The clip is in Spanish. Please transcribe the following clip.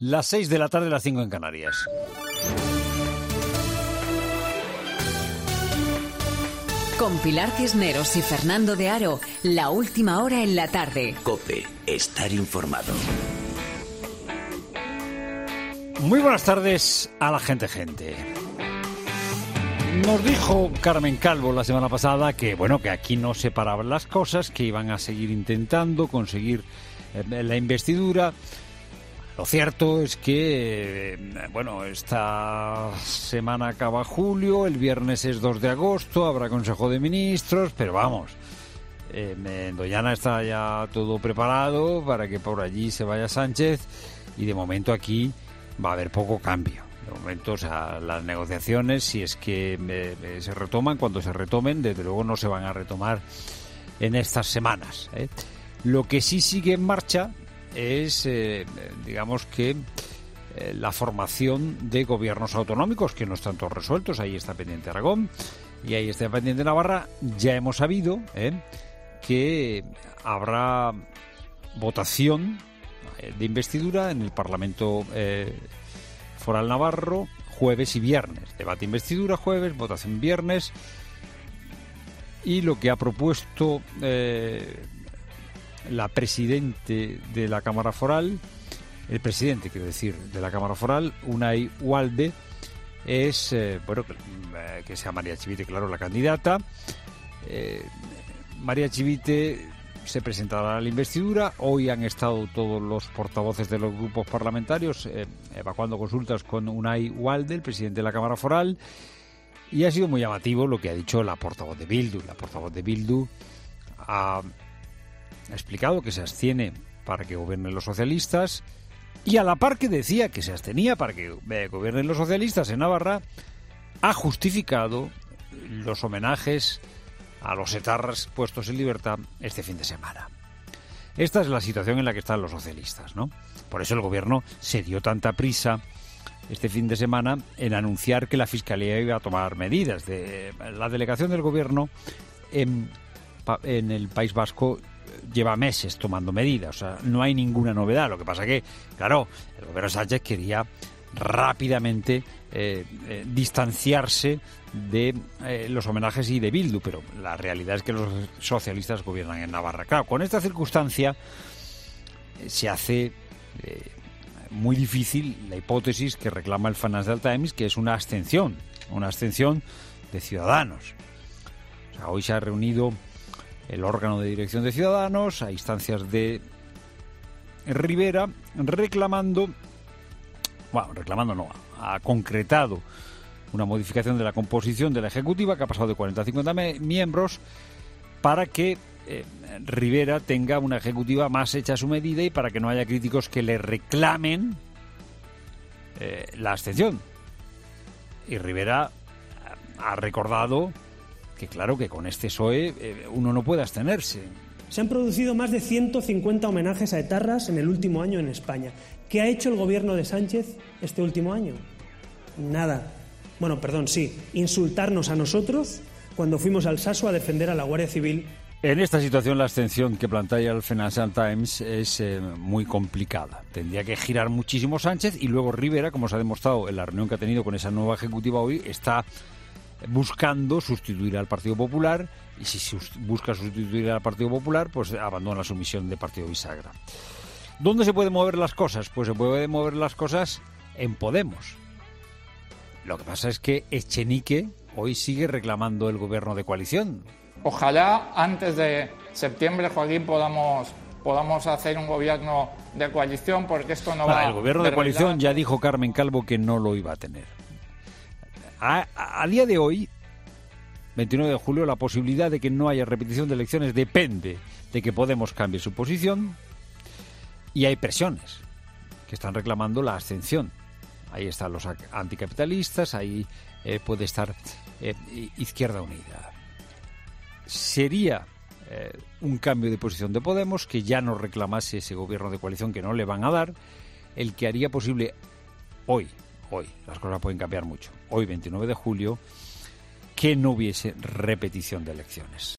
Las 6 de la tarde, las 5 en Canarias. Con Pilar Cisneros y Fernando de Aro, la última hora en la tarde. COPE, estar informado. Muy buenas tardes a la gente. Nos dijo Carmen Calvo la semana pasada que aquí no se paraban las cosas, que iban a seguir intentando conseguir la investidura. Lo cierto es que, esta semana acaba julio, el viernes es 2 de agosto, habrá Consejo de Ministros, pero en Doñana está ya todo preparado para que por allí se vaya Sánchez y de momento aquí va a haber poco cambio. De momento, las negociaciones, si es que se retoman, cuando se retomen, desde luego no se van a retomar en estas semanas. Lo que sí sigue en marcha es, la formación de gobiernos autonómicos, que no están todos resueltos. Ahí está pendiente Aragón y ahí está pendiente Navarra. Ya hemos sabido que habrá votación de investidura en el Parlamento Foral Navarro jueves y viernes. Debate investidura jueves, votación viernes. Y lo que ha propuesto la presidente de la Cámara Foral, el presidente, quiero decir, de la Cámara Foral, Unai Ualde, es que sea María Chivite, claro, la candidata. María Chivite se presentará a la investidura. Hoy han estado todos los portavoces de los grupos parlamentarios evacuando consultas con Unai Ualde, el presidente de la Cámara Foral, y ha sido muy llamativo lo que ha dicho la portavoz de Bildu. La portavoz de Bildu ha explicado que se abstiene para que gobiernen los socialistas, y a la par que decía que se abstenía para que gobiernen los socialistas en Navarra, ha justificado los homenajes a los etarras puestos en libertad este fin de semana. Esta es la situación en la que están los socialistas, ¿no? Por eso el gobierno se dio tanta prisa este fin de semana en anunciar que la Fiscalía iba a tomar medidas. La delegación del gobierno en el País Vasco lleva meses tomando medidas, o sea, no hay ninguna novedad. Lo que pasa que, claro, el gobierno Sánchez quería rápidamente distanciarse de los homenajes y de Bildu, pero la realidad es que los socialistas gobiernan en Navarra. Claro, con esta circunstancia se hace muy difícil la hipótesis que reclama el Financial Times, que es una abstención de Ciudadanos. O sea, hoy se ha reunido el órgano de dirección de Ciudadanos a instancias de Rivera, ha concretado una modificación de la composición de la Ejecutiva, que ha pasado de 40 a 50 miembros, para que Rivera tenga una Ejecutiva más hecha a su medida y para que no haya críticos que le reclamen la abstención. Y Rivera ha recordado que, claro, que con este PSOE uno no puede abstenerse. Se han producido más de 150 homenajes a etarras en el último año en España. ¿Qué ha hecho el gobierno de Sánchez este último año? Nada. Insultarnos a nosotros cuando fuimos al Saso a defender a la Guardia Civil. En esta situación la abstención que plantea el Financial Times es muy complicada. Tendría que girar muchísimo Sánchez, y luego Rivera, como se ha demostrado en la reunión que ha tenido con esa nueva Ejecutiva hoy, está buscando sustituir al Partido Popular, y si busca sustituir al Partido Popular, pues abandona su misión de partido bisagra. ¿Dónde se pueden mover las cosas? Pues se pueden mover las cosas en Podemos. Lo que pasa es que Echenique hoy sigue reclamando el gobierno de coalición. Ojalá antes de septiembre, Joaquín, podamos hacer un gobierno de coalición, porque esto no va... El gobierno de coalición ya dijo Carmen Calvo que no lo iba a tener. A día de hoy, 29 de julio, la posibilidad de que no haya repetición de elecciones depende de que Podemos cambie su posición, y hay presiones que están reclamando la abstención. Ahí están los anticapitalistas, ahí puede estar Izquierda Unida. Sería un cambio de posición de Podemos, que ya no reclamase ese gobierno de coalición que no le van a dar, el que haría posible hoy, las cosas pueden cambiar mucho, hoy 29 de julio, que no hubiese repetición de elecciones.